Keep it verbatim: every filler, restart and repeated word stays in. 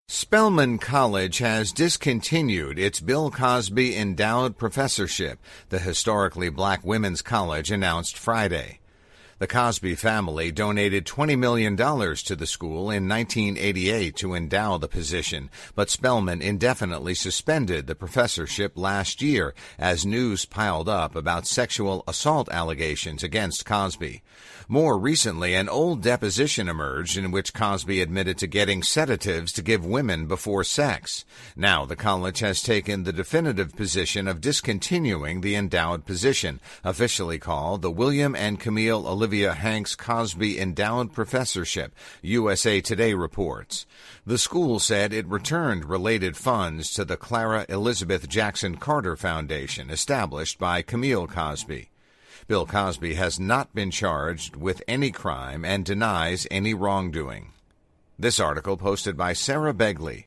Spelman College has discontinued its Bill Cosby Endowed Professorship, the historically black women's college announced Friday. The Cosby family donated twenty million dollars to the school in nineteen eighty-eight to endow the position, but Spelman indefinitely suspended the professorship last year as news piled up about sexual assault allegations against Cosby. More recently, an old deposition emerged in which Cosby admitted to getting sedatives to give women before sex. Now the college has taken the definitive position of discontinuing the endowed position, officially called the William and Camille Olivia Hanks Cosby Endowed Professorship, U S A Today reports. The school said it returned related funds to the Clara Elizabeth Jackson Carter Foundation, established by Camille Cosby. Bill Cosby has not been charged with any crime and denies any wrongdoing. This article posted by Sarah Begley.